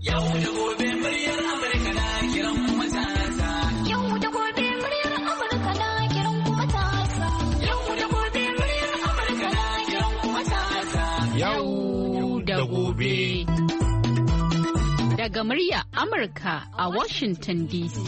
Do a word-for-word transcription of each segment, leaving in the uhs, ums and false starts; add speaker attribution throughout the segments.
Speaker 1: Yau da gobe muryar Amurka na kiran matasa. Yau da gobe muryar Amurka na kiran matasa. Yau da gobe muryar Amurka na kiran matasa.
Speaker 2: Yau da gobe. Daga murya Amurka a Washington D C.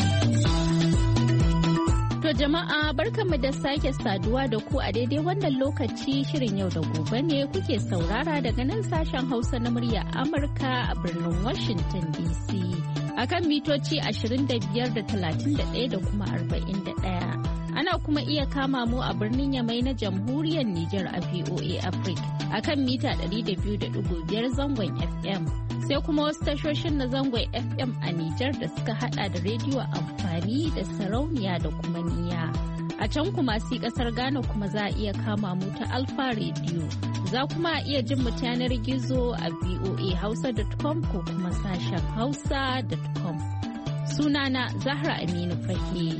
Speaker 2: To jama'a barkanmu da sake saduwa da ku a daidai wannan lokaci shirin yau da gobe ne kuke saurara daga nan sashen Hausa na murya Amurka a birnin Washington D C. Akan mitoci ashirin da biyar da talatin da ɗaya da kuma arba'in da ɗaya. Ana kuma iya kama mu a birnin Yamai na Jamhuriyar Nijar a V O A Africa akan mita ɗari da biyu da ɗigo biyar zangon F M. Sai kuma wasu tashoshin na zangon F M a Nijar da suka hada da rediyo amfani da sarauniya da kuma niya. A can kuma si kasar Ghana kuma za a iya kama mu ta Alfa Radio. Za kuma a iya jin mu ta yanar gizo a v o a hausa dot com ko kuma sashen hausa dot com. Sunana Zahra Aminu Fage.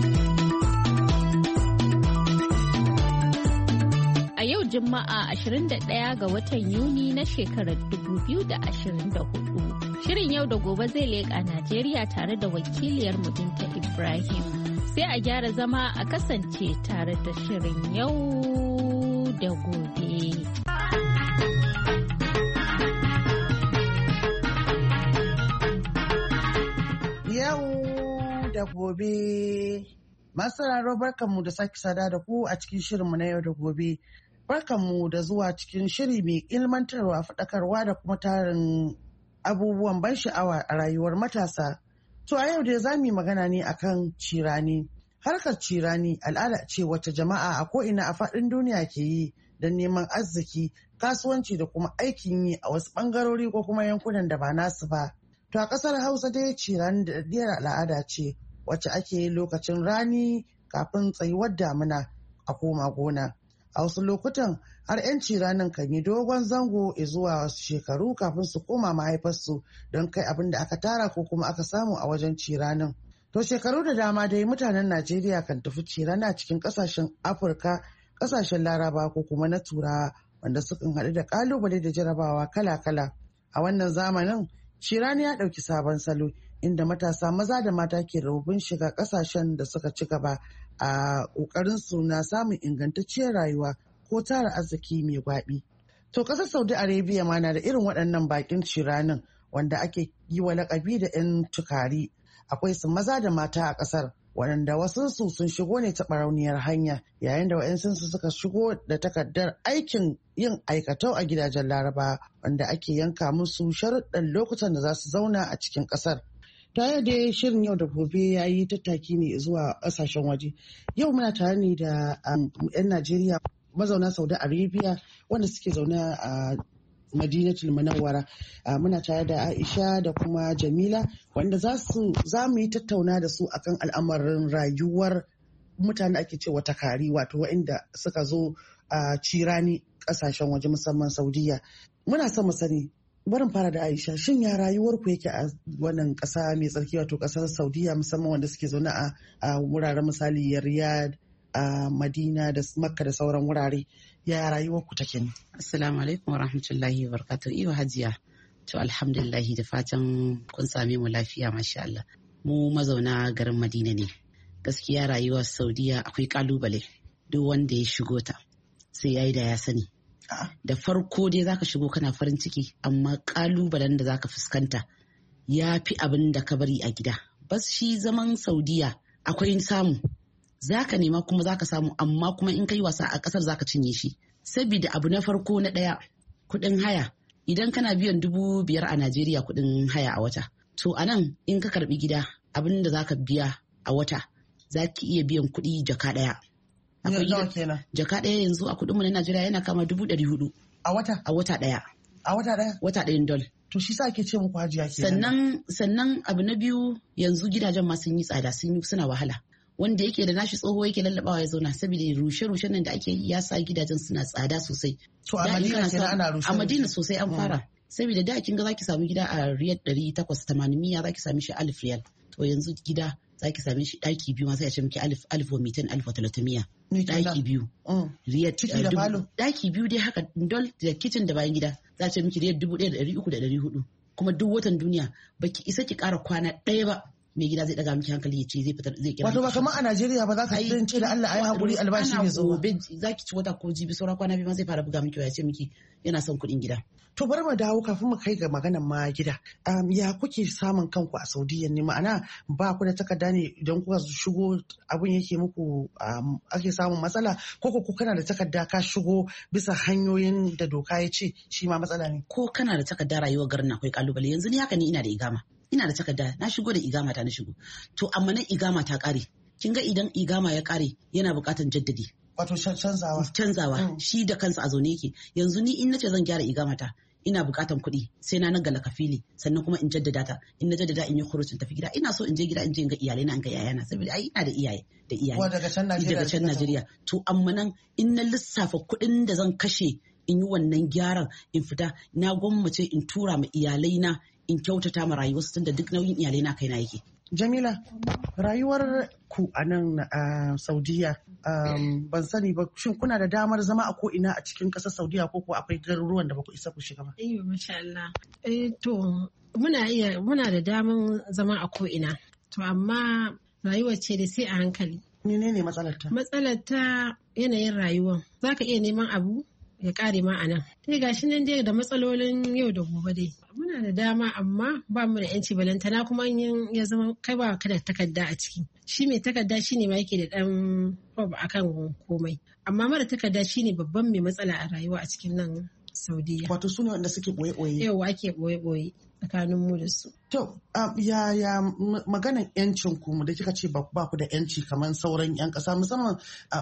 Speaker 2: A yau Juma'a ashirin da ɗaya ga watan Yuni na shekarar dubu biyu da ashirin da hudu. Shirin yau da gobe zai leƙa Najeriya tare da wakiliyar Binta Ibrahim. Sai a gyara zama a kasance tare da shirin yau da gobe.
Speaker 3: Yau da gobe. Masu sauraro barkanmu da sake sada da ku a cikin shirinmu na yau da gobe. Barkanmu da zuwa cikin shiri mai ilmantarwa, faɗakarwa da kuma tarin abubuwan ban sha'awa a rayuwar matasa. To a yau dai za mu yi magana ne akan cirani. Harkar cirani al'ada ce wacce jama'a a ko'ina a faɗin duniya ke yi don neman arziki, kasuwanci da kuma aikin yi a wasu ɓangarori ko kuma yankunan da ba nasu ba. To a ƙasar Hausa dai cirani da daɗiyar al'ada ce wacce ake yi lokacin rani kafin tsayuwar damina a koma gona. A wasu lokutan har 'yan ciranin kan yi dogon zango zuwa wasu shekaru kafin su koma mahaifarsu don kai abin da aka tara ko kuma aka samu a wajen ciranin. To shekaru da dama dai mutanen Najeriya kan tafi cirana cikin kasashen Afirka, kasashen Laraba ko kuma na Turawa wanda sukan haɗu da ƙalubale da jarabawa kala-kala. A wannan zamanin cirani ya ɗauki sabon salo inda matasa maza da mata ke rububin shiga kasashen da suka ci gaba a ƙoƙarin su na samun ingantacciyar rayuwa ko tara arziki mai gwaɓi. To ƙasar Saudi Arabia ma na da irin waɗannan bakin ciranin wanda ake yi wa laƙabi da 'yan tukari. Akwai su maza da mata a ƙasar waɗanda wasunsu sun shigo ne ta barauniyar hanya yayin da wa'yansu suka shigo da takardar aikin yin aikatau a gidajen Laraba wanda ake yanka musu sharuɗan lokutan da za su zauna a cikin ƙasar. Tare da shirin yau da gobe ya yi tattaki ne zuwa ƙasashen waje. Yau muna tare ne da 'yan Najeriya mazauna Saudi Arabia wanda suke zaune a Madinatul Munawwara. Muna tare da Aisha da kuma Jamila wanda za mu yi tattauna da su akan al'amarin rayuwar mutane ake cewa takari wato waɗanda suka zo a cirani ƙasashen waje musamman Saudiya. Muna son mu sani, barin fara da Aisha, shin ya rayuwar ku yake a wannan ƙasa mai tsarki wato ƙasar Saudiya musamman wanda suke zaune a wuraren misali Riyadh, a Madina da Makka da sauran wurare, ya rayuwar ku take ne?
Speaker 4: Assalamu alaikum wa rahmatullahi wa barakatuh. Iwa Hajiya. To alhamdulillah da fatan kun same mu lafiya masha Allah. Mu mazauna garin Madina ne. Gaskiya rayuwar Saudiya akwai kalubale. Duk wanda ya shigo ta sai yayi da ya sani. Da farko dai zaka shigo kana farin ciki amma kalubalen da zaka fuskanta ya fi abin da ka bari a gida. Bas shi zaman Saudiya akwai samu. Zaka nema kuma zaka samu amma kuma in kai wasa a kasar zaka cinye shi. Sabida abu na farko na daya kudin haya. Idan kana biyan dubu biyar a Najeriya kudin haya a wata. To anan in ka karbi gida abin da zaka biya a wata zaki iya biyan kudi jaka daya. Akwai gida jaka daya yanzu a kudin mu na Najeriya yana kama dubu ɗari hudu. A wata? A wata daya.
Speaker 3: A wata daya?
Speaker 4: Wata ɗayan dol.
Speaker 3: To shi sa ake ce muku hajiya kenan.
Speaker 4: Sannan sannan abu na biyu yanzu gidajen ma sun yi tsada sun suna wahala. Wanda yake da nashi tsoho yake lallabawa ya zauna saboda rushe-rushen nan da ake yi ya sa gidajen suna tsada sosai.
Speaker 3: To a Madina kenan ana rushe.
Speaker 4: A Madina sosai an fara. Saboda da kin ga zaki samu gida a riyal ɗari takwas tamanin miya zaki sami shi alif riyal. To yanzu gida zaki same shi daki biyu ma sai a ce miki alif alif wa mitan alif wa talatin miya. Daki biyu. Riyal
Speaker 3: ciki da falo.
Speaker 4: Daki biyu dai haka dol da kitchen da bayan gida za ce miki riyal dubu ɗaya da ɗari uku da ɗari hudu. kuma duk watan duniya baki isa ki ƙara kwana ɗaya ba mai gida zai daga miki hankali ya ce zai fitar zai kira.
Speaker 3: Wato ba kamar a Najeriya ba za ka ce da Allah ayi hakuri albashi ne zo.
Speaker 4: Za ki ci wata ko jibi saura kwana biyu ma zai fara buga miki ya ce miki yana son kuɗin gida.
Speaker 3: To bari mu dawo kafin mu kai ga maganar ma gida. Um, ya kuke samun kanku a Saudiya ne ma'ana ba ku da takarda ne idan kuka shigo abun yake muku um, ake samun matsala ko ko kana da takarda ka shigo bisa hanyoyin da doka ya ce shi ma matsala ne.
Speaker 4: Ko kana da takarda rayuwar garin akwai kalubale yanzu ni haka ni ina da igama. Ina da takarda na shigo da igama ta na shigo. To amma nan igama ta kare. Kin ga idan igama ya kare yana buƙatar jaddadi.
Speaker 3: Wato canzawa.
Speaker 4: Canzawa mm. Shi da kansa a zaune yake. Yanzu ni in nace zan gyara igama ta ina buƙatar kuɗi sai na nagala kafili sannan kuma in jaddada ta in na jaddada in yi kurucin tafi gida ina so in je gida in je in ga iyalai na in ga yayana saboda ai ina da iyaye da iyaye.
Speaker 3: Wa daga can Najeriya.
Speaker 4: Daga can Najeriya. To amma nan in na lissafa kuɗin da zan kashe in yi wannan gyaran in fita na gwammace in tura ma iyalai na in kyautata ma rayuwarsu tunda duk nauyin iyalai na kaina yake.
Speaker 3: Jamila, rayuwar ku a nan a Saudiya um, ban sani ba shin kuna da damar zama a ko ina a cikin ƙasar Saudiya ko ko akwai garuruwan da ba ku isa ku shiga ba?
Speaker 5: Eh masha Allah. Eh to muna iya muna da damar zama a ko ina. To amma rayuwar ce da sai a hankali.
Speaker 3: Menene matsalar ta?
Speaker 5: Matsalar ta yanayin rayuwar. Zaka iya neman abu ya kare ma a nan. Dai gashi nan dai da matsalolin yau da gobe dai. Muna da dama amma ba mu da yanci balantana kuma ya zama kai ba ka da takarda a ciki. Shi mai takarda shi ne ma yake da ɗan fob a kan komai. Amma mara takarda shi ne babban mai matsala a rayuwa a cikin nan Saudiya.
Speaker 3: Wato su ne wanda suke ɓoye-ɓoye.
Speaker 5: Yau ake ɓoye-ɓoye tsakanin mu da su.
Speaker 3: To, ya ya maganan yancin ku da kika ce ba ku da yanci kamar sauran yan ƙasa musamman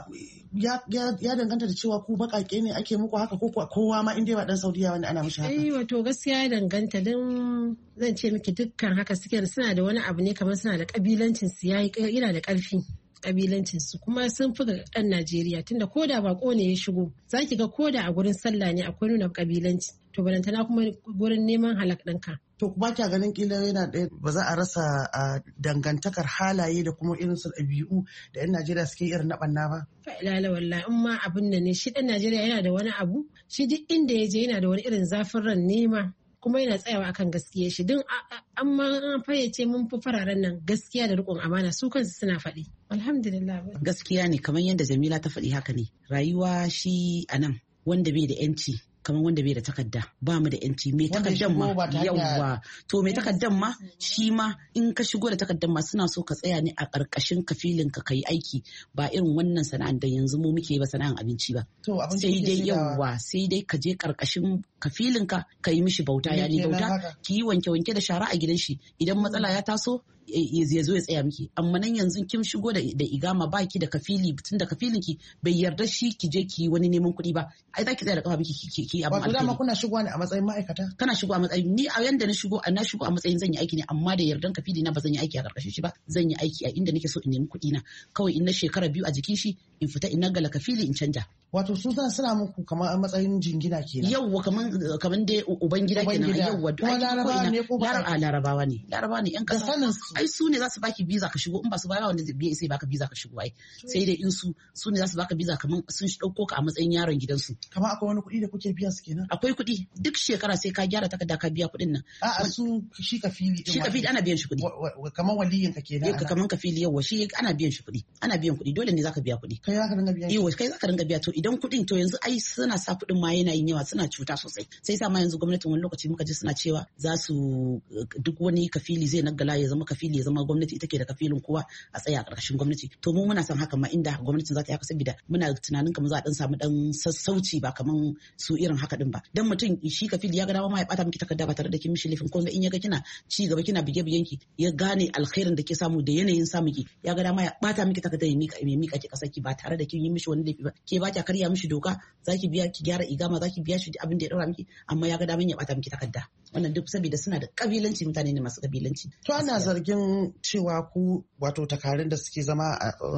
Speaker 3: ya danganta da cewa ku baƙaƙe ne ake muku haka ko kowa ma inda ba dan Saudiya wanda ana mishi haka.
Speaker 5: Eh wato gaskiya ya danganta don zan ce miki dukkan haka suke suna da wani abu ne kamar suna da kabilancin su yana da ƙarfi. Kabilancinsu kuma sun fi ga ɗan Najeriya tunda koda bako ne ya shigo zaki ga koda a gurin sallah ne akwai nuna kabilanci to balantana kuma gurin neman halak ɗinka.
Speaker 3: To ba kya ganin kila yana ɗaya ba za a rasa dangantakar halaye da kuma irin su ɗabi'u da 'yan Najeriya suke irin na ɓanna ba?
Speaker 5: Fa'ilala wallahi in ma abin nan ne shi ɗan Najeriya yana da wani abu shi duk inda ya je yana da wani irin zafin ran nema. Kuma yana tsayawa akan gaskiya shi don amma an fayyace mun fi fararen nan gaskiya da riƙon amana su kansu suna faɗi. Alhamdulillah.
Speaker 4: Gaskiya ne kamar yadda Jamila ta faɗi haka ne. Rayuwa shi a nan wanda bai da 'yanci kamar wanda bai da takarda ba mu da yanci mai takaddan ma yawwa to mai takaddan ma shi ma in ka shigo da takaddan ma suna so ka tsaya ne a ƙarƙashin kafilin ka kai aiki ba irin wannan sana'an da yanzu mu muke ba sana'an abinci ba sai dai yawwa sai dai ka je ƙarƙashin kafilin ka ka yi mishi bauta ya ni bauta ki yi wanke wanke da shara a gidan shi idan matsala ya taso ya zo ya tsaya miki amma nan yanzu kin shigo da igama baki da kafili tun da kafilin ki bai yarda shi ki je ki wani neman kuɗi ba ai za ki tsaya da kafa miki ki ki abin
Speaker 3: alheri. Wato dama kuna shigo ne a matsayin ma'aikata?
Speaker 4: Kana shigo a matsayin ni a yanda na shigo na shigo a matsayin zan yi aiki ne amma da yardan kafili na ba zan yi aiki a karkashin shi ba zan yi aiki a inda nake so in nemi kuɗi na kawai in na shekara biyu a jikin shi in fita in nagala kafili in canja.
Speaker 3: Wato su zan suna muku kamar a matsayin jingina kenan.
Speaker 4: Yawwa kaman kaman dai uban gida kenan yawwa
Speaker 3: kuma larabawa ne ko ba
Speaker 4: larabawa ne larabawa ne yan kasa ai su ne za su baki visa ka shigo in ba su ba wanda zai sai baka visa ka shigo ai sai dai in su su ne za su baka visa kaman sun dauko ka a matsayin yaron gidansu.
Speaker 3: Kamar akwai wani kuɗi da kuke biya su kenan?
Speaker 4: Akwai kuɗi duk shekara sai ka gyara takarda ka biya kuɗin nan.
Speaker 3: A'a su shi kafili
Speaker 4: shi kafili ana biyan shi kuɗi.
Speaker 3: Kaman waliyin ka kenan.
Speaker 4: Yau kaman kafili yawwa shi ana biyan shi kuɗi ana biyan kuɗi dole ne zaka biya kuɗi.
Speaker 3: Kai zaka dinga biya.
Speaker 4: Yawwa kai zaka dinga biya to idan kuɗin to yanzu ai suna sa kuɗin ma yana yin yawa suna cuta sosai sai sa ma yanzu gwamnatin wani lokaci muka ji suna cewa za su duk wani kafili zai nagala ya zama kafili ya zama gwamnati ita ke da kafilin kowa a tsaya a ƙarƙashin gwamnati to mu muna son haka ma inda gwamnatin za ta yi haka saboda muna tunanin kamar za a dan samu dan sassauci ba kaman su irin haka din ba dan mutum shi kafili ya ga dama ma ya bata miki takarda ba tare da kin mishi laifin ko in ya ga kina ci gaba kina bige bigen ki ya gane alkhairin da ke samu da yanayin samu ki ya ga dama ya bata miki takarda ya mika ya mika ki kasar ki ba tare da kin yi mishi wani laifi ba ke ba ki karya mishi doka zaki biya ki gyara igama zaki biya shi abin da ya daura miki amma ya ga daman ya bata miki takarda wannan duk saboda suna da kabilanci mutane ne masu kabilanci
Speaker 3: to ana zargin cewa ku wato takarun da suke zama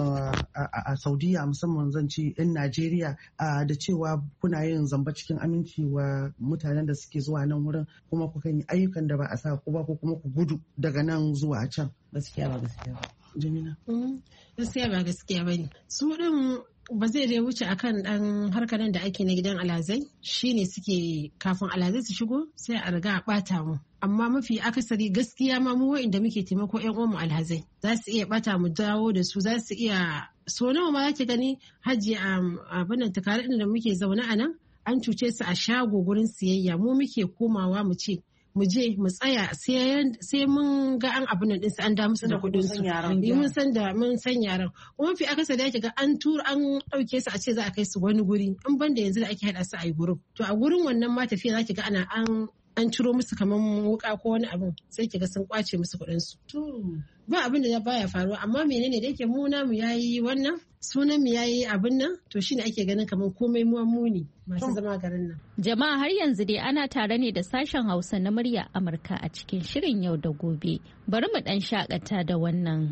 Speaker 3: a Saudiya musamman zan ce yan Najeriya da cewa kuna yin zamba cikin aminci wa mutanen da suke zuwa nan wurin kuma ku kan yi ayyukan da ba a sa ku ba ko kuma ku gudu daga nan zuwa can.
Speaker 4: Gaskiya ba gaskiya ba.
Speaker 3: Jamila.
Speaker 5: Gaskiya ba gaskiya ba ne. Su ɗin ba zai dai wuce akan dan harkar da ake na gidan alazai shine suke kafin alazai su shigo sai a riga a bata mu amma mafi akasari gaskiya ma mu wa'inda muke taimako yan uwan mu alhazai za su iya bata mu dawo da su za su iya so nawa ma zaki gani hajji abin nan takarar da muke zaune a nan an cuce su a shago gurin siyayya mu muke komawa mu ce mu je mu tsaya sai mun ga an abin nan ɗinsu an da musu da kuɗin su mun san da mun san yaran kuma fi akasa da yake ga an tura an ɗauke su a ce za a kai su wani guri in banda yanzu da ake haɗa su a yi gurin to a gurin wannan ma tafiya za ki ga ana an an ciro musu kamar wuka ko wani abin sai ki ga sun kwace musu kuɗin su ba abin da baya faruwa amma menene da yake mu namu yayi wannan sunan mu yayi abin nan to shine ake ganin kamar komai mu muni masu zama garin nan.
Speaker 2: Jama'a har yanzu dai ana tare ne da sashen Hausa na murya Amurka a cikin shirin yau da gobe. Bari mu dan shakata da wannan.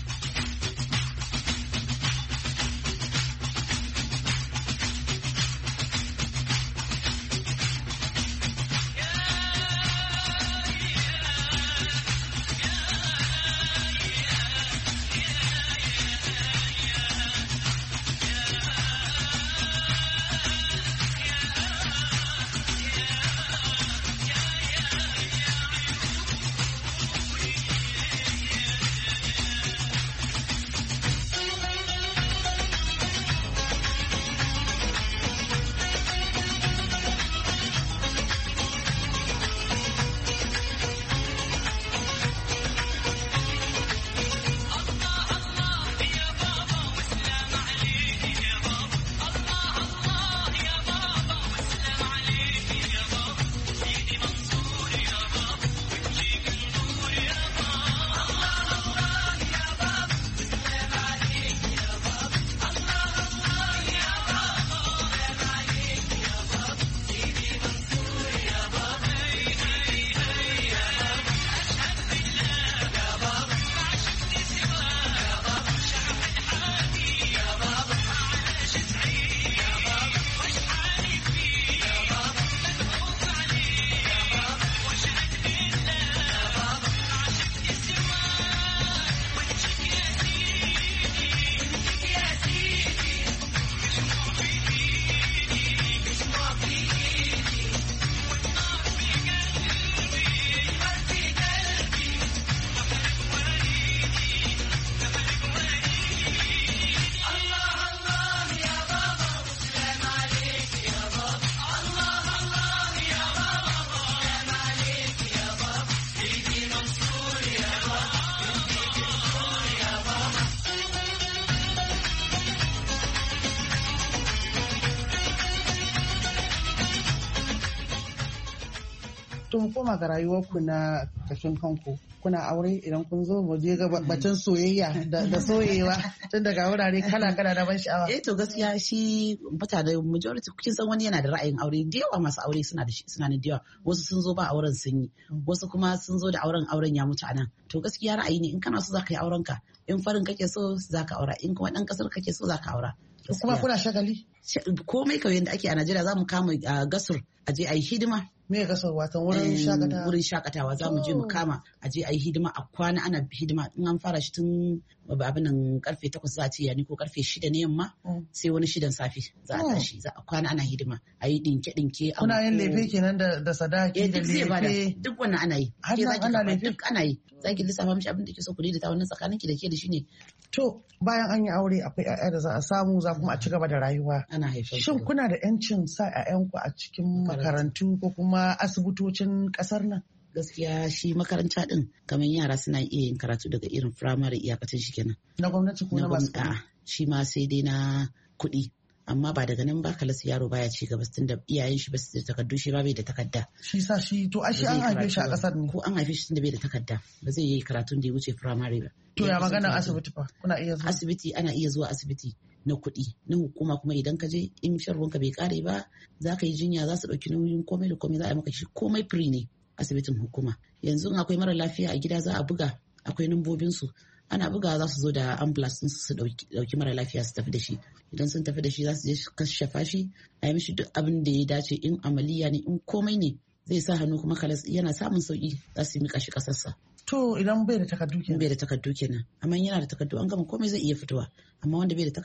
Speaker 3: To mu koma ga rayuwarku na kashin kanku. Kuna aure idan kun zo mu je ga batun soyayya da soyewa tun daga wurare kala kala da ban sha'awa.
Speaker 4: Eh to gaskiya shi mutane majority kin san wani yana da ra'ayin aure da yawa masu aure suna da shi suna da yawa wasu sun zo ba auren sun yi wasu kuma sun zo da auren auren ya mutu anan. To gaskiya ra'ayi ne in kana so zaka yi auren ka in farin kake so zaka aura in kuma dan kasar kake so zaka aura.
Speaker 3: Kuma kuna shagali?
Speaker 4: Komai kawai yadda ake a Najeriya za mu kama gasur a je a yi hidima.
Speaker 3: Me gasar watan wurin shakatawa?
Speaker 4: Wurin shakatawa za mu je mu kama a je a yi hidima a kwana ana hidima in an fara shi tun abin nan karfe takwas za a ce yani ko karfe shida na yamma sai wani shidan safe za a tashi za a kwana ana hidima a yi dinke dinke.
Speaker 3: Kuna yin lefe kenan da sadaki da lefe?
Speaker 4: Duk wannan ana yi.
Speaker 3: Har ana lefe?
Speaker 4: Duk ana yi. Za ki lissafa mishi abin da ke so ku daidaita wannan tsakanin ki da ke da shi ne.
Speaker 3: To bayan an yi aure akwai 'ya'ya da za a samu za kuma a ci gaba da rayuwa.
Speaker 4: Ana haifar.
Speaker 3: Shin kuna da 'yancin sa 'ya'yanku a cikin makarantu ko kuma asibitocin kasar nan?
Speaker 4: Gaskiya shi makaranta din kamar yara suna iya yin karatu daga irin firamare iyakacin shi kenan.
Speaker 3: Na gwamnati ko na masu kuɗi?
Speaker 4: Shi ma sai dai na kuɗi. Amma ba daga nan ba kalas yaro baya ci gaba tun da iyayen shi ba su da takardu shi ba bai da takarda.
Speaker 3: Shi sa shi to ashe an haife shi a kasar ne.
Speaker 4: Ko an haife shi tun da bai da takarda ba zai yi karatun da ya wuce firamare ba.
Speaker 3: To ya magana asibiti fa kuna iya zuwa?
Speaker 4: Asibiti ana iya zuwa asibiti na kuɗi na hukuma kuma idan ka je in sharwanka bai kare ba za ka yi jinya za su ɗauki nauyin komai da komai za a yi maka shi komai free ne asibitin hukuma. Yanzu akwai mara lafiya a gida za a buga akwai nambobin su ana buga za su zo da ambulance su ɗauki mara lafiya su tafi da shi idan sun tafi da shi za su je kashafa shi a yi mishi duk abin da ya dace in amaliya ne in komai ne zai sa hannu kuma kalas yana samun sauki za su yi mika shi kasarsa.
Speaker 3: To idan bai da takardu kenan.
Speaker 4: Bai da takardu kenan amma yana da takardu an gama komai zai iya fitowa amma wanda bai da takarda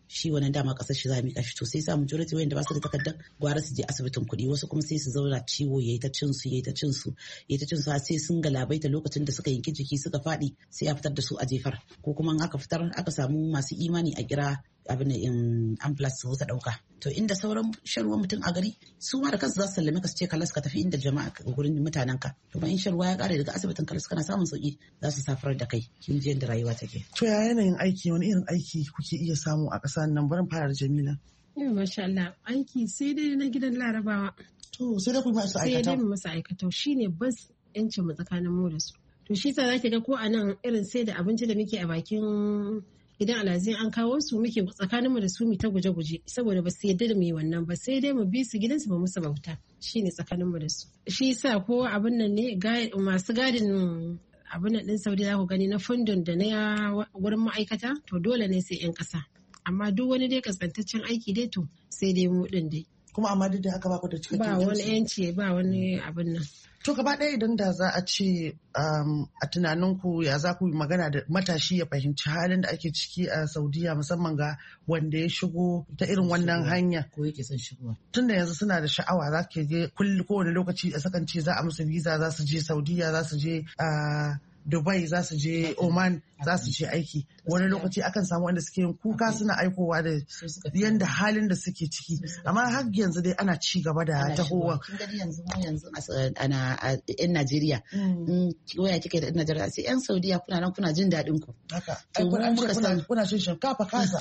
Speaker 4: shi wannan dama kasar shi za mu kashi to sai sa majority wanda ba su da takardar gwara su je asibitin kuɗi wasu kuma sai su zauna ciwo yayi ta cin su yayi ta cin su yayi ta cin su sai sun galabaita lokacin da suka yanki jiki suka faɗi sai a fitar da su a jefar ko kuma in aka fitar aka samu masu imani a kira abin da in ambulance su ta dauka to inda sauran sharwa mutum a gari su ma da kansu za su sallame ka su ce kalas ka tafi inda jama'a gurin mutanen ka to ba in sharwa ya kare daga asibitin kalas kana samun sauki za su safar da kai kin ji yadda rayuwa take.
Speaker 3: To ya yanayin aiki wani irin aiki kuke iya samu a ƙasar nan barin fara da Jamila.
Speaker 5: Yau masha Allah aiki sai dai na gidan Larabawa.
Speaker 3: To sai dai ku masu aikata.
Speaker 5: Sai dai mu masu aikata shine bas yancin mu tsakanin mu da su. To shi sa zaki ga ko a nan irin sai da abinci da muke a bakin idan alhazi an kawo su muke tsakanin mu da su mu ta guje-guje saboda ba su yadda da mu yi wannan ba sai dai mu bi su gidansu ba musu bauta shine tsakanin mu da su. Shi sa ko abin nan ne masu gadin abin nan din Saudi za ku gani na fundun da na wurin ma'aikata to dole ne sai 'yan ƙasa. Amma duk wani dai kaskantaccen aiki dai to sai dai mu din dai.
Speaker 3: Kuma amma duk da haka ba ku da cikakken
Speaker 5: ba wani yanci ba wani abin nan.
Speaker 3: To gaba ɗaya idan da za a ce a tunaninku ya za ku yi magana da matashi ya fahimci halin da ake ciki a Saudiya musamman ga wanda ya shigo ta irin wannan hanya.
Speaker 4: Ko yake son shigowa.
Speaker 3: Tun da yanzu suna da sha'awa za ke je kulli kowane lokaci a sakan ce za a musu visa za su je Saudiya za su je Dubai za su je Oman za su je aiki wani lokaci akan samu wanda suke yin kuka suna aikowa da yanda halin da suke ciki amma har yanzu dai ana ci gaba da tahowa.
Speaker 4: Kin gani yanzu mu yanzu ana yan Najeriya in waya kike da yan Najeriya sai yan Saudiya kuna nan kuna jin daɗin ku.
Speaker 3: Haka ai kuna kuna cin shinkafa kasa.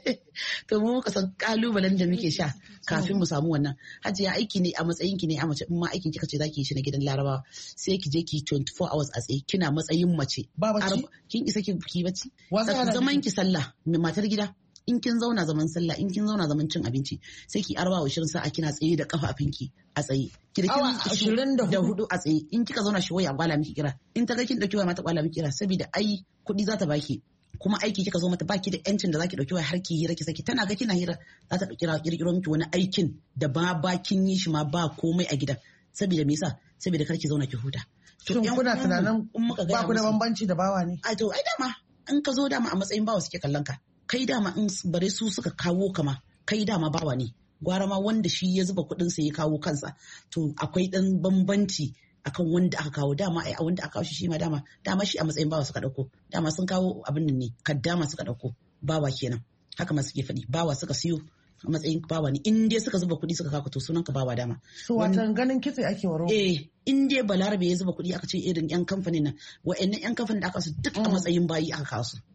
Speaker 4: To mu muka san kalubalen da muke sha kafin mu samu wannan. Hajiya aiki ne a matsayin ki ne a mace in ma aikin kika ce zaki yi shi na gidan Larabawa sai ki je ki twenty-four hours a tsaye kina matsayin yin mace.
Speaker 3: Ba bacci?
Speaker 4: Kin isa ki ki bacci? Zaman ki sallah mai matar gida. In kin zauna zaman sallah, in kin zauna zaman cin abinci, sai ki arba wa shirin sa'a kina tsaye da kafafinki a tsaye.
Speaker 3: Awa ashirin da
Speaker 4: hudu a tsaye. In kika zauna shi waya gwala miki kira. In ta ga kin dauki waya mata gwala miki kira saboda ai kuɗi za ta baki. Kuma aiki kika zo mata baki da yancin da zaki dauki waya har ki hira ki saki tana ga kina hira za ta kira kirkiro miki wani aikin da ba bakin yi shi ma ba komai a gidan. Saboda me yasa? Saboda kar ki zauna ki huta.
Speaker 3: Shin kuna tunanin ba ku da bambanci da bawa ne?
Speaker 4: A to ai dama in ka zo dama a matsayin bawa suke kallon ka. Kai dama in bare su suka kawo kama kai dama bawa ne. Gwara ma wanda shi ya zuba kuɗin sa ya kawo kansa. To akwai dan bambanci akan wanda aka kawo dama ai a wanda aka kawo shi shi ma dama dama shi a matsayin bawa suka dauko. Dama sun kawo abin nan ne kaddama suka dauko. Bawa kenan. Haka ma suke faɗi bawa suka siyo a matsayin bawa ne in dai suka zuba kuɗi suka kawo to sunan ka bawa dama.
Speaker 3: So watan ganin kitse ake waro.
Speaker 4: Eh in dai balarabe ya zuba kuɗi aka ce irin yan kamfanin nan wa'annan yan kamfanin da aka su duk a matsayin bayi aka kawo su.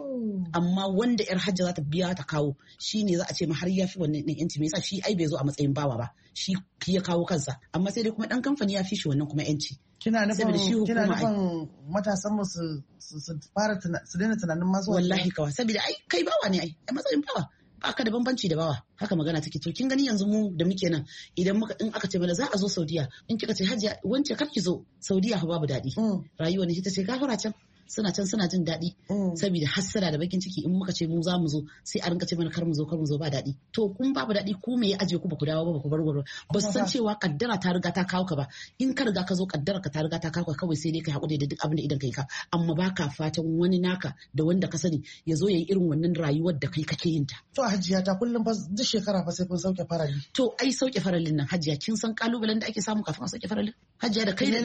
Speaker 4: Amma wanda yar hajja za ta biya ta kawo shi ne za a ce ma har ya fi wannan ɗin yanci me yasa shi ai bai zo a matsayin bawa ba shi ya kawo kansa amma sai dai kuma ɗan kamfani ya fi shi wannan kuma yanci.
Speaker 3: Kina nufin kina nufin matasan mu su su fara su daina tunanin masu
Speaker 4: wallahi kawai saboda ai kai bawa ne ai a matsayin bawa baka da bambanci da bawa haka magana take to kin gani yanzu mu da muke nan idan muka in aka ce mana za a zo Saudiya in kika ce Hajiya wance kar ki zo Saudiya fa babu daɗi rayuwa ne ta ce gafara can suna can suna jin daɗi saboda hassada da bakin ciki in muka ce mu za mu zo sai a rinka ce mana kar mu zo kar mu zo ba daɗi to kun babu daɗi ku me ya aje ku ba ku dawo ba ku bar gurin ba su san cewa kaddara ta riga ta kawo ka ba in ka riga ka zo kaddara ka ta riga ta kawo ka kawai sai dai kai hakuri da duk abin da idan kai ka amma baka fatan wani naka da wanda ka sani ya zo yayi irin wannan rayuwar da kai kake yin ta.
Speaker 3: To Hajiya ta kullum fa duk shekara fa sai kun sauke farali.
Speaker 4: To ai sauke faralin nan Hajiya kin san kalubalen da ake samu kafin a sauke faralin? Hajiya da kai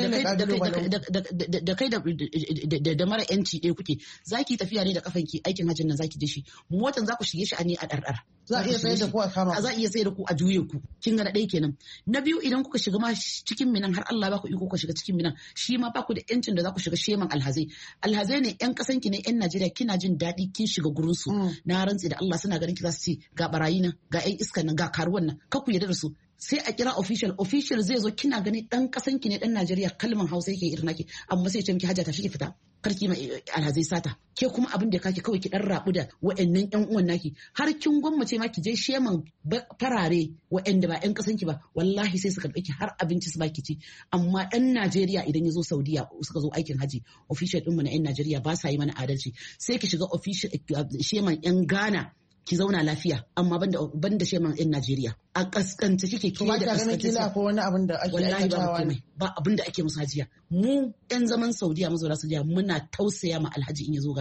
Speaker 4: da kai da da mara yanci ɗaya kuke zaki tafiya ne da kafanki aikin hajjin nan zaki je shi motan za ku shige shi a ne a ɗarɗar.
Speaker 3: Za a iya sayar da ku a kama.
Speaker 4: Za a iya sayar da ku a juye ku kin ga na ɗaya kenan. Na biyu idan kuka shiga ma cikin minan har Allah ba ku iko ku shiga cikin minan shi ma ba ku da yancin da za ku shiga sheman alhazai. Alhazai ne yan kasan ki ne yan Najeriya kina jin daɗi kin shiga gurin su. Na rantsi da Allah suna ganin ki za su ce ga barayi nan ga yan iskan nan ga karuwan nan kar ku yarda da su. Sai a kira official official zai zo kina gani dan kasan ki ne dan Najeriya kalman Hausa yake irin naki amma sai ya ce miki Hajiya ta shi ki fita karki ma alhazai sata ke kuma abin da kake kawai ki dan rabu da wa'annan yan uwan naki har kin gwammace ma ki je sheman farare wa'anda ba yan kasan ki ba wallahi sai su karbe ki har abinci su baki ci amma dan Najeriya idan ya zo Saudiya suka zo aikin haji official din mu na yan Najeriya ba sa yi mana adalci sai ki shiga official sheman yan Ghana ki zauna lafiya amma banda banda sheman yan Najeriya a kaskanta kike ke da
Speaker 3: kaskanta kila ko wani abin da ake aikatawa ne
Speaker 4: ba abin da ake musu Hajiya mu yan zaman Saudiya mazauna Saudiya muna tausaya ma alhaji in ya zo garin nan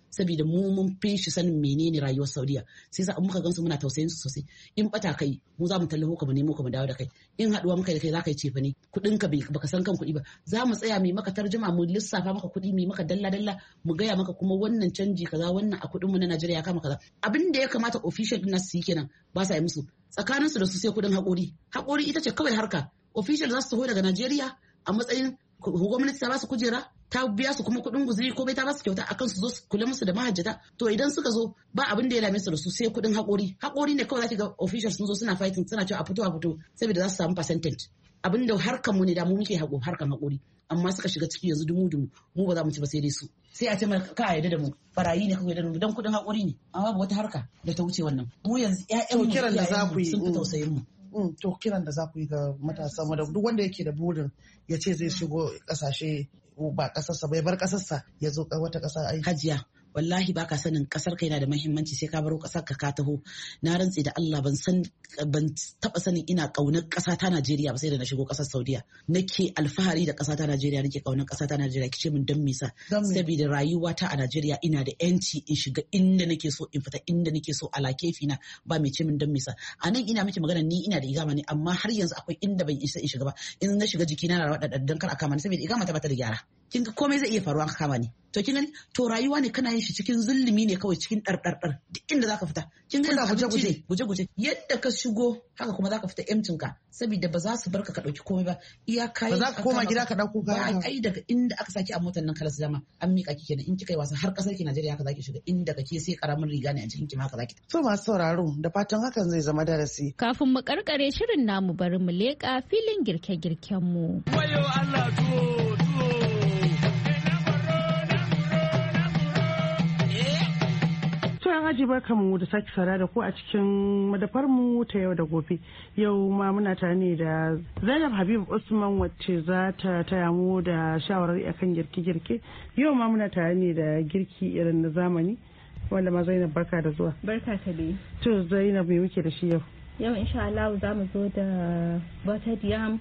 Speaker 4: saboda mu mun fi shi sanin menene rayuwar Saudiya sai sa muka gansu muna tausayin su sosai in bata kai mu za mu tallaho ka mu nemo ka mu dawo da kai in haduwa muka da kai za ka yi cefa ne kuɗin ka baka san kan kuɗi ba za mu tsaya mai maka tarjuma mu lissafa maka kuɗi mai maka dalla dalla mu gaya maka kuma wannan canji kaza wannan a kuɗin mu na Najeriya kama kaza abin da ya kamata official din nasu yi kenan ba sa yi musu tsakaninsu da su sai kuɗin haƙori haƙori ita ce kawai harka official za su taho daga Najeriya a matsayin gwamnati ta ba su kujera ta biya su kuma kuɗin guzuri ko bai ta ba su kyauta akan su zo su kula musu da mahajjata to idan suka zo ba abin da ya dame su da su sai kuɗin haƙori haƙori ne kawai zaki ga officials sun zo suna fighting suna cewa a fito a fito saboda za su samu percentage abin da harkan mu ne da mu muke haƙo harkan haƙori amma suka shiga ciki yanzu dumu dumu mu ba za mu ci ba sai dai su sai a ce mana ka yarda da mu barayi ne kawai da mu dan kuɗin haƙori ne amma ba wata harka da ta wuce wannan mu yanzu ƴaƴan mu
Speaker 3: kiran da za ku yi
Speaker 4: sun fi tausayin mu
Speaker 3: Mm, to kiran da za ku yi ga matasa da duk wanda yake da burin ya ce zai shigo kasashe ba kasarsa bai bar kasarsa ya zo wata kasa aiki.
Speaker 4: Hajiya wallahi baka sanin kasar ka yana da muhimmanci sai ka baro kasar ka ka taho na rantsi da Allah ban san ban taba sanin ina kaunar kasa ta Najeriya ba sai da na shigo kasar Saudiya nake alfahari da kasa ta Najeriya nake kaunar kasa ta Najeriya kice min dan misa saboda rayuwa ta a Najeriya ina da yanci in shiga inda nake so in fita inda nake so ala kefi na ba mai ce min dan misa anan ina miki magana ni ina da igama ne amma har yanzu akwai inda ban isa in shiga ba in na shiga jikina na rawada dan kar a kama ni saboda igama ta bata da gyara kin ga komai zai iya faruwa ka kama ni to kin gani to rayuwa ne kana yin shi cikin zulumi ne kawai cikin ɗarɗarɗar duk inda zaka fita kin ga guje guje guje guje yadda ka shigo haka kuma zaka fita emcin ka saboda ba za su barka ka dauki komai ba iya kai
Speaker 3: ba za ka koma gida ka dauko kaya
Speaker 4: ba ai daga inda aka saki a motar nan kalas dama an mika ki kenan in kika yi wasa har kasar ki Najeriya haka zaki shiga inda kake sai karamin riga ne a cikin ki ma haka zaki
Speaker 3: so masu sauraro da fatan hakan zai zama darasi
Speaker 2: kafin mu karkare shirin namu bari mu leka filin girke-girken mu
Speaker 6: wayo Allah tuwo
Speaker 3: Haji barkamu da sake sara da ku a cikin madafar mu ta yau da gobe. Yau ma muna tare ne da Zainab Habib Usman wacce za ta taya mu da shawarari akan girke-girke. Yau ma muna tare ne da girki irin na zamani. Wanda ma Zainab barka da zuwa.
Speaker 7: Barka ka dai.
Speaker 3: To Zainab me muke da shi yau?
Speaker 7: Yau insha Allah za mu zo da buttered yam,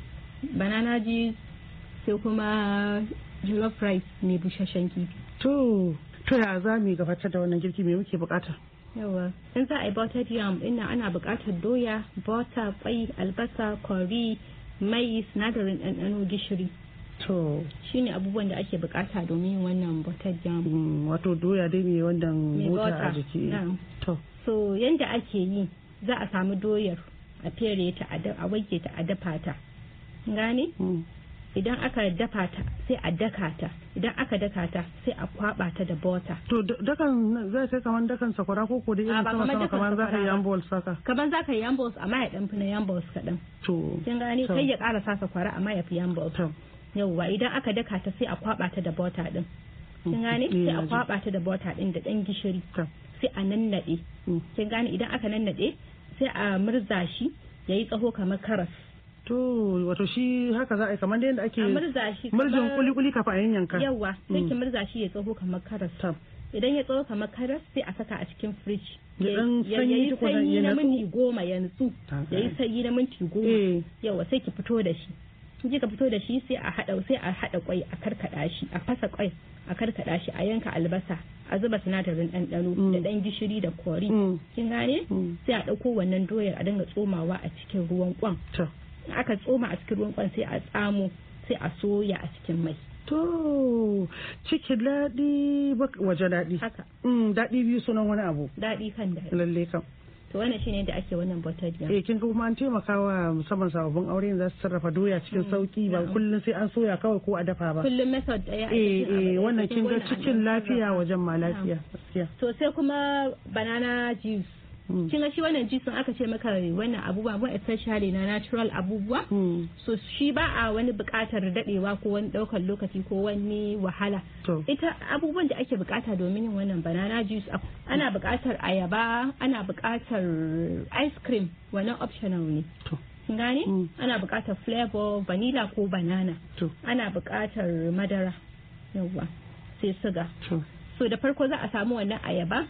Speaker 7: banana juice, sai kuma jollof rice mai busasshen kifi.
Speaker 3: To To ya za mu gabatar da wannan girki me muke bukata?
Speaker 7: Yawa, in za a yi buttered yam ina ana bukatar doya, butter, kwai, albasa, curry, mai, sinadarin ɗanɗano, gishiri.
Speaker 3: To
Speaker 7: shine abubuwan da ake bukata domin yin wannan buttered yam.
Speaker 3: Mm, wato doya dai mai wannan mota a jiki.
Speaker 7: To so yanda ake yi za a samu doyar a fere ta a wanke ta a dafa ta. Gane?
Speaker 3: Mm.
Speaker 7: Idan aka dafa ta sai a daka ta idan aka daka ta sai a kwaba ta da bota.
Speaker 3: To dakan zai kai kaman dakan sakwara ko ko da irin sama sama kaman za ka yi yambols saka.
Speaker 7: Kaman za ka yi yambols amma ya dan fi na yambols kaɗan.
Speaker 3: To
Speaker 7: kin gani kai ya ƙara sa sakwara amma ya fi yambols. Yawwa idan aka daka ta sai a kwaba ta da bota din. Kin gani sai a kwaba ta da bota din da dan gishiri. Sai a nannade. Kin gani idan aka nannade sai a murza shi yayi tsaho kamar karas.
Speaker 3: To wato shi haka za a yi kamar da yadda ake murjin kuli-kuli kafa a yanyanka.
Speaker 7: Yawa sai ki murza shi ya tsaho kamar karas. Idan ya tsaho kamar karas sai a saka a cikin fridge. Ya yi sanyi na minti goma ya nutsu. Ya yi sanyi na minti goma. Yawa sai ki fito da shi. Kin ka fito da shi sai a hada sai a hada kwai a karkada shi a fasa kwai a karkada shi a yanka albasa a zuba sinadarin ɗanɗano da ɗan gishiri da kori. Kin gane? Sai a ɗauko wannan doyar a dinga tsomawa a cikin ruwan kwan. Aka tsoma a cikin ruwan kwan sai a tsamo sai a soya a cikin mai.
Speaker 3: To ciki daɗi waje daɗi.
Speaker 7: Haka.
Speaker 3: Daɗi biyu sunan wani abu.
Speaker 7: Daɗi kan daɗi.
Speaker 3: Lalle kam.
Speaker 7: To wannan shine da ake wannan buttered yam.
Speaker 3: Eh kin ga kuma an taimaka wa musamman sababbin aure za su sarrafa doya cikin sauki ba kullum sai an soya kawai ko a dafa ba.
Speaker 7: Kullum method daya.
Speaker 3: Eh eh wannan kin ga cikin lafiya wajen ma lafiya.
Speaker 7: To sai kuma banana juice. Kin ga shi wannan jisun aka ce maka wannan abubuwa ba especially na natural abubuwa so shi ba a wani bukatar dadewa ko wani daukar lokaci ko wani wahala. Ita abubuwan da ake bukata domin yin wannan banana juice ana bukatar ayaba ana bukatar ice cream wannan optional ne. Kin gane ana bukatar flavor vanilla ko banana ana bukatar madara yawa sai suga. So da farko za a samu wannan ayaba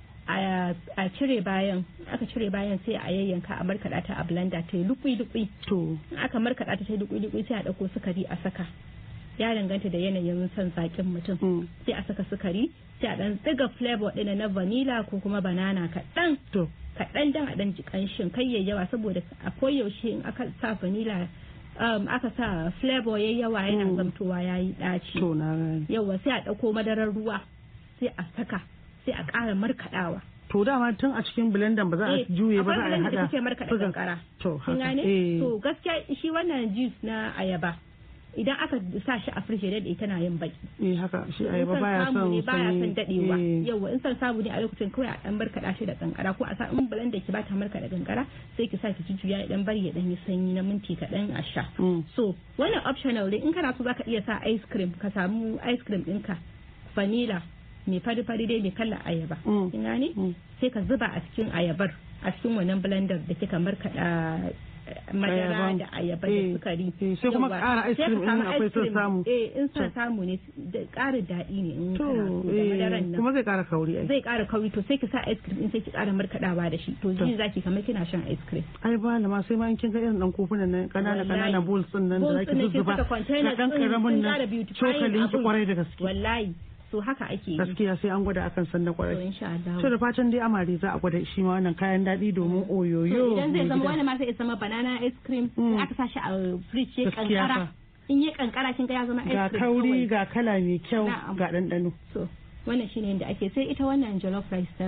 Speaker 7: a cire bayan aka cire bayan sai a yayyanka a markaɗa ta a blender ta yi lukui-lukui. To aka markaɗa ta ta yi lukui-lukui sai a ɗauko sukari a saka ya danganta da yanayin son zaƙin mutum sai a saka sukari sai a dan tsiga flavor ɗin na vanilla ko kuma banana kaɗan kaɗan dan a dan ji kanshin kai yawa saboda a koyaushe in aka sa vanilla um, aka sa flavor yayi yawa yana mm. zamtowa yayi ɗaci yawa sai a ɗauko madarar ruwa sai a saka sai a ƙara markaɗawa.
Speaker 3: To dama tun a cikin blender ba za a juye ba za a hada.
Speaker 7: Akwai blender da kake markaɗa kankara.
Speaker 3: To haka.
Speaker 7: To gaskiya shi wannan juice na ayaba idan aka sa shi a fridge da dade tana yin baki.
Speaker 3: Eh haka shi ayaba baya son
Speaker 7: baya son dadewa. Yawa in san sabu ne a lokacin kawai a dan barkaɗa shi da kankara ko a sa in blender ki ba ta markaɗa kankara sai ki sa ki jujjuya ya dan bari ya dan yi sanyi na minti kaɗan a sha. So wannan optional ne in kana so zaka iya sa ice cream ka samu ice cream ɗinka vanilla mai fari-fari dai mai kalla ayaba. Kin gane? Sai ka zuba a cikin ayabar a cikin wannan blender da kika markaɗa madara da ayaba da sukari.
Speaker 3: Sai kuma ƙara ice cream in akwai son samu.
Speaker 7: Eh in son samu ne ƙara daɗi ne in kana so da madaran nan.
Speaker 3: Kuma zai ƙara kauri ai.
Speaker 7: Zai ƙara kauri to sai ki sa ice cream in sai ki ƙara markaɗawa da shi. To ji zaki kamar kina shan ice cream.
Speaker 3: Ai ba ma sai ma in kin ga irin dan kofunan nan ƙanana ƙanana bowls din nan da zaki zuzzuba. Ga dan karamin nan cokalin ki kwarai da gaske.
Speaker 7: Wallahi. So haka ake yi.
Speaker 3: Gaskiya sai an gwada akan san na kwarai. So da fatan dai amare za a gwada shi ma wannan kayan daɗi domin oyoyo.
Speaker 7: Idan zai zama wani ma sai ya zama banana ice cream in aka sa shi a fridge ya kankara. In ya kankara kin ga ya zama ice cream.
Speaker 3: Ga kauri ga kala mai kyau ga ɗanɗano.
Speaker 7: So wannan shine yadda ake sai ita wannan jollof rice ta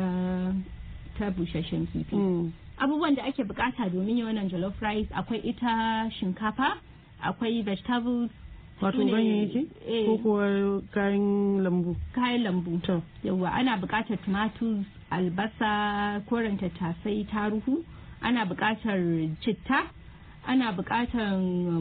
Speaker 7: ta busasshen kifi. Abubuwan da ake bukata domin yin wannan jollof rice akwai ita shinkafa, akwai vegetables,
Speaker 3: wato ganyayyaki ko kuwa kayan lambu
Speaker 7: kayan lambu to yawa ana buƙatar tomatoes albasa koren tattasai taruhu ana buƙatar citta ana buƙatar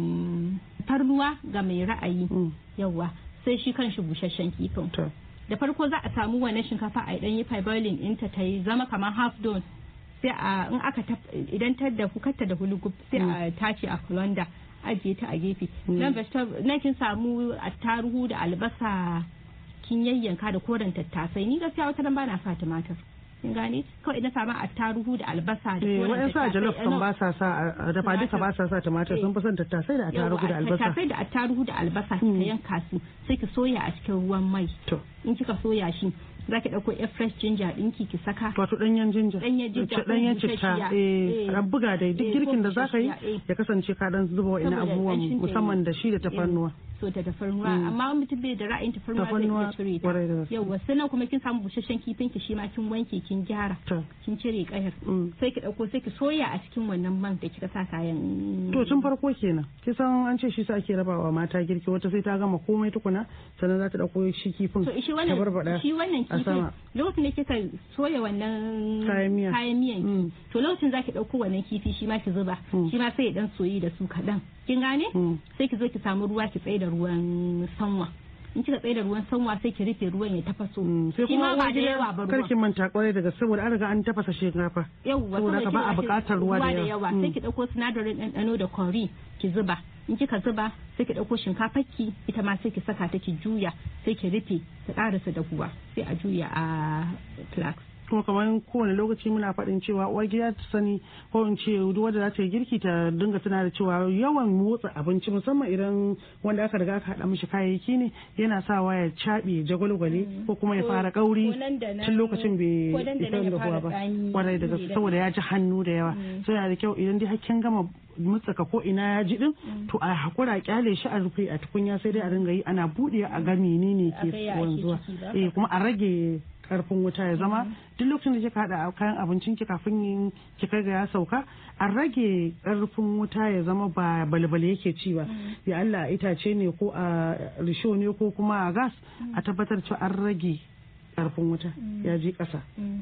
Speaker 7: farnuwa ga mai ra'ayi yawa sai shi kan shi busasshen kifin da farko za a samu wannan shinkafa a idan yi boiling ɗinta ta yi zama kamar half done sai a in aka idan ta da hukarta da hulugub sai a tace a colander ajiye ta a gefe nan vegetable na kin samu attaruhu da albasa kin yayyanka da koren tattasai ni gaskiya wata nan bana sa tumatir kin gane kawai ina samu attaruhu da albasa da koren tattasai. Eh wa'an sa jollof kan ba sa sa dafa duka ba sa sa tumatir sun fi son tattasai da attaruhu da albasa. Tattasai da attaruhu da albasa kika yanka su sai ki soya a cikin ruwan mai. To in kika soya shi za ki ɗauko air fresh ginger ɗinki ki saka. Wato ɗanyen ginger. Ɗanyen ginger. Ɗanyen citta. Eh, a buga dai duk girkin da za ka yi ya kasance ka ɗan zuba wa ina abubuwan musamman da shi da tafarnuwa. So da tafarnuwa amma mutum bai da ra'ayin tafarnuwa zai iya cire ta. Yau wasu nan kuma kin samu busasshen kifin ki shi ma kin wanke kin gyara. Kin cire kayar. Sai ki ɗauko sai ki soya a cikin wannan man da kika sa kayan. To tun farko kenan. Kin san an ce shi sa ake rabawa mata girki wata sai ta gama komai tukuna sannan za ta ɗauko shi kifin. To shi wannan shi wannan kifin lokacin da kika soya wannan kayan miyan to lokacin zaki dauko wannan kifi shi ma ki zuba shi ma sai ya dan soyi da su kadan kin gane sai ki zo ki samu ruwa ki tsaye da ruwan sanwa in kika tsaye da ruwan sanwa sai ki rufe ruwan ya tafaso shi ma ba da yawa ba ruwa karki manta kwarai daga saboda an riga an tafasa shinkafa yawa saboda ba a buƙatar ruwa da yawa sai ki dauko sinadarin ɗanɗano da curry ki zuba in kika zuba sai ki dauko shinkafarki ita ma sai ki saka ta ki juya sai ki rufe ta karasa da kuwa sai a juya a flax. Kuma kamar kowane lokaci muna faɗin cewa uwar gida ta sani ko in ce duk wanda za ta yi girki ta dinga tana da cewa yawan motsa abinci musamman idan wanda aka riga aka haɗa mishi kayayyaki ne yana sawa ya caɓe jagwalgwale ko kuma ya fara kauri tun lokacin bai isa da kuwa ba kwarai daga saboda ya ji hannu da yawa sai yana da kyau idan dai hakkin gama mutsaka ko ina ya ji din to a hakura kyale shi a rufe a tukunya sai dai a ringa yi ana buɗe a ga menene ke wanzuwa eh kuma a rage karfin wuta ya zama duk lokacin da kika hada kayan abincin ki kafin ki kai ga ya sauka a rage karfin wuta ya zama ba balbal yake ci ba ya Allah itace ne ko a risho ne ko kuma a gas a tabbatar cewa an rage karfin wuta ya ji kasa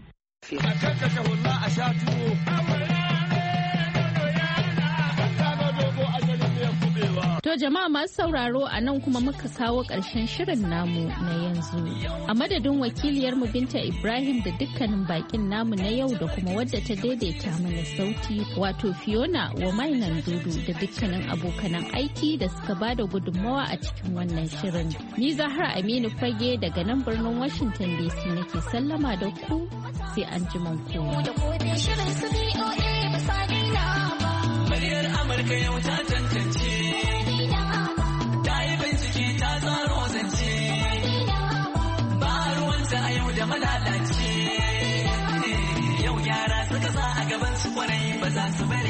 Speaker 7: a kankata wallahi a sha tuwo.
Speaker 2: To jama'a masu sauraro a nan kuma muka kawo ƙarshen shirin namu na yanzu. A madadin wakiliyarmu Binta Ibrahim da dukkanin bakin namu na yau da kuma wadda ta daidaita mana sauti wato Fiona wa mainan dudu da dukkanin abokanan aiki da suka ba da gudunmawa a cikin wannan shirin. Ni Zahra Aminu Fage daga nan birnin Washington D C nake sallama da ku sai an ji ku. Muryar Amurka yau ta tantance. Ta yi bincike ta
Speaker 1: su bai